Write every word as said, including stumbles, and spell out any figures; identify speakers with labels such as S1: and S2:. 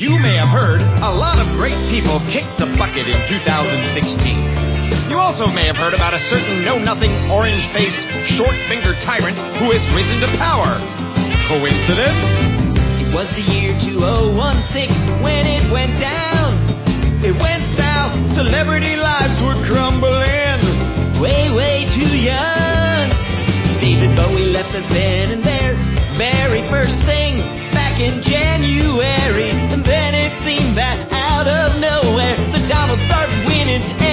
S1: You may have heard a lot of great people kicked the bucket in two thousand sixteen. You also may have heard about a certain know-nothing, orange-faced, short-fingered tyrant who has risen to power. Coincidence?
S2: It was the year two thousand sixteen when it went down. It went south, celebrity lives were crumbling. Way, way too young. David Bowie left us then and there. Very first thing, back in January. And then it seemed that out of nowhere, the Donald started winning.